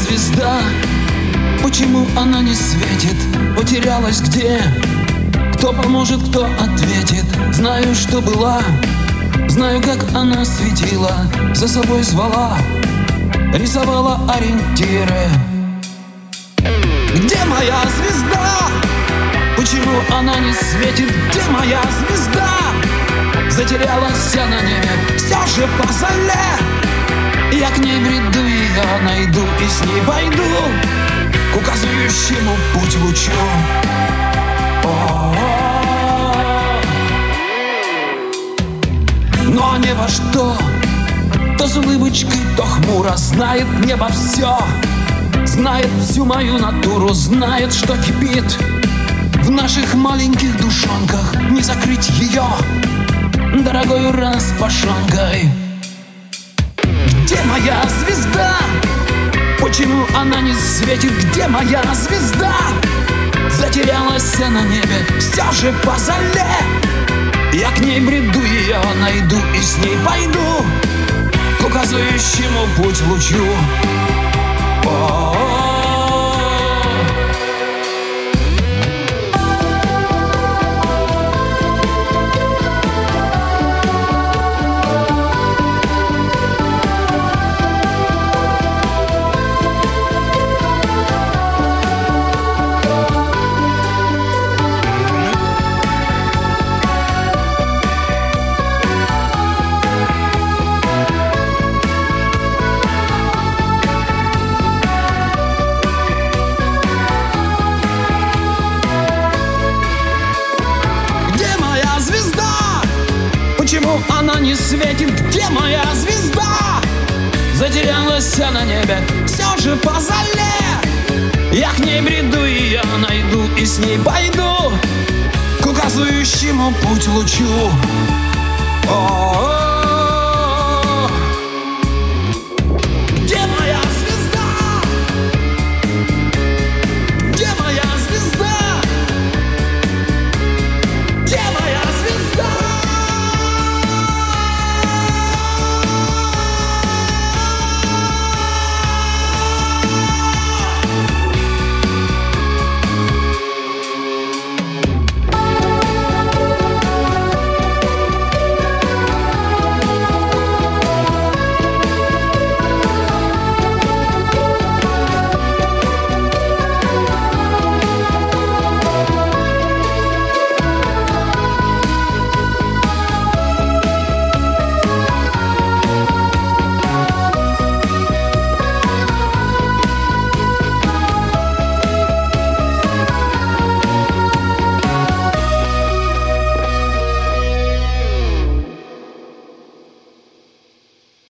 звезда? Почему она не светит? Потерялась где? Кто поможет, кто ответит? Знаю, что была, знаю, как она светила, за собой звала, рисовала ориентиры. Где моя звезда? Почему она не светит? Где моя звезда? Затерялась я на небе, все же по зале. Я к ней бреду, ее найду и с ней пойду к указывающему путь лучу. Но небо что? То с улыбочкой, то хмуро. Знает небо все, знает всю мою натуру, знает, что кипит в наших маленьких душонках. Не закрыть ее дорогою распашонкой. Где моя звезда? Почему она не светит? Где моя звезда? Затерялась я на небе, все же по зале. Я к ней бреду, ее найду и с ней пойду к указывающему путь лучу. Почему она не светит? Где моя звезда? Затерялась я на небе, все же по зале. Я к ней бреду, ее найду и с ней пойду к указывающему путь лучу.